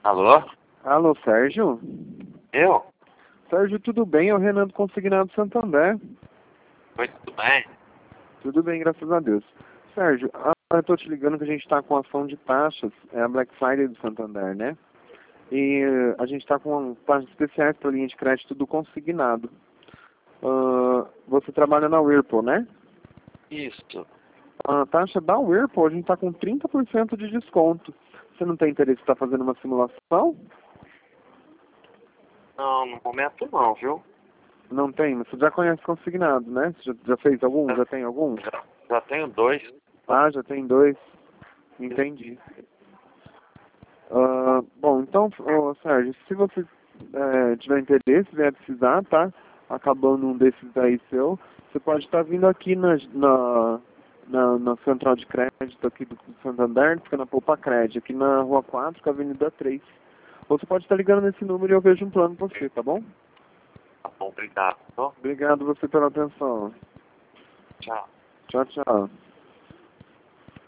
Alô? Alô, Sérgio? Eu? Sérgio, tudo bem? É o Renan do Consignado Santander. Oi, tudo bem? Tudo bem, graças a Deus. Sérgio, eu tô te ligando que a gente está com ação de taxas, é a Black Friday do Santander, né? E a gente está com taxas especiais para a linha de crédito do Consignado. Você trabalha na Whirlpool, né? Isso. A taxa da Whirlpool, a gente está com 30% de desconto. Você não tem interesse em estar fazendo uma simulação? Não, no momento não, viu? Não tem, mas você já conhece Consignado, né? Você já fez algum? Já tem algum? Já tenho dois. Ah, já tem dois. Entendi. Bom, então, Sérgio, se você tiver interesse, vier precisar, tá? Acabando um desses aí seu, você pode estar vindo aqui na central de crédito aqui do Santander, fica na Poupa Crédito, aqui na Rua 4, com a Avenida 3. Ou você pode estar ligando nesse número e eu vejo um plano pra você, tá bom? Tá bom, obrigado. Ó, Obrigado você pela atenção. tchau. Tchau, tchau.